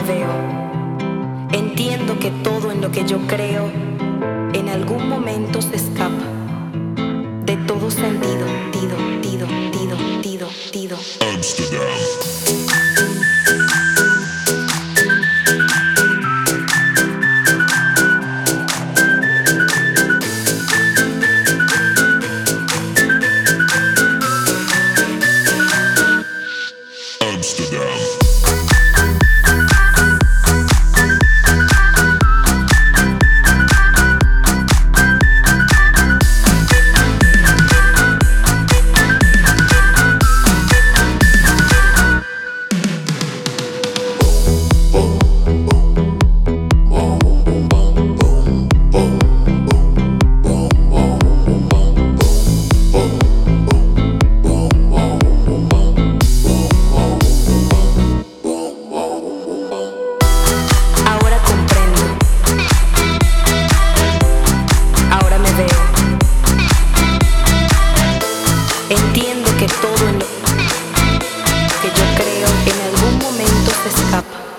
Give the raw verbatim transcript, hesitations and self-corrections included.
me veo. Entiendo que todo en lo que yo creo en algún momento se escapa de todo sentido, tido, tido, tido, tido, tido. Amsterdam. Amsterdam. Ahora comprendo, ahora me veo. Entiendo que todo en lo que yo creo en algún momento se escapa